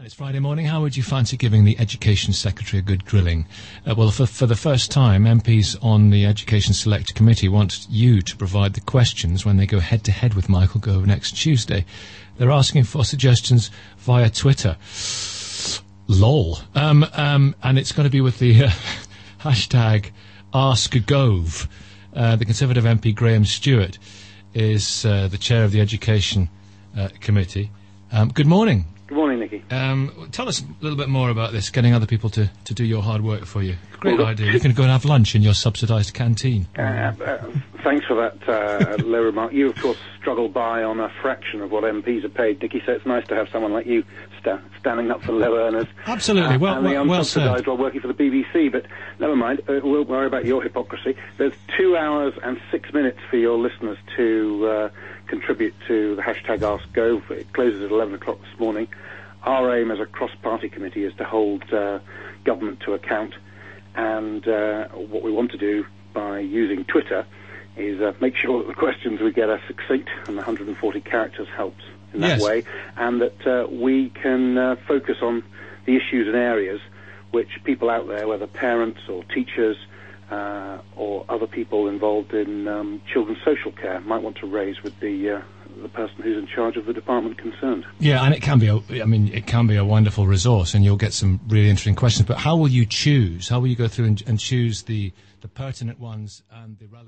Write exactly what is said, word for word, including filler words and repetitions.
It's Friday morning. How would you fancy giving the Education Secretary a good grilling? Uh, well, for, for the first time, M Ps on the Education Select Committee want you to provide the questions when they go head-to-head with Michael Gove next Tuesday. They're asking for suggestions via Twitter. Lol. Um, um, and it's going to be with the uh, hashtag AskGove. Uh, the Conservative M P Graham Stewart is uh, the chair of the Education uh, Committee. Um, good morning. Good morning, Nicky. Um, tell us a little bit more about this, getting other people to, to do your hard work for you. Great well, idea. You can go and have lunch in your subsidised canteen. Uh, uh, thanks for that uh, low remark. You, of course, struggle by on a fraction of what M Ps are paid, Nicky, so it's nice to have someone like you sta- standing up for low earners. Absolutely. Uh, well, and the well, well unsubsidised said. while working for the B B C, but never mind. Uh, we'll worry about your hypocrisy. There's two hours and six minutes for your listeners to uh, contribute to the hashtag AskGove. It closes at eleven o'clock this morning. Our aim as a cross-party committee is to hold uh, government to account, and uh, what we want to do by using Twitter is uh, make sure that the questions we get are succinct, and the one hundred forty characters helps in that Yes. way, and that uh, we can uh, focus on the issues and areas which people out there, whether parents or teachers uh, or other people involved in um, children's social care, might want to raise with the uh, the person who's in charge of the department concerned. Yeah, and it can be a, I mean, it can be a wonderful resource, and you'll get some really interesting questions. But how will you choose? How will you go through and, and choose the, the pertinent ones and the relevant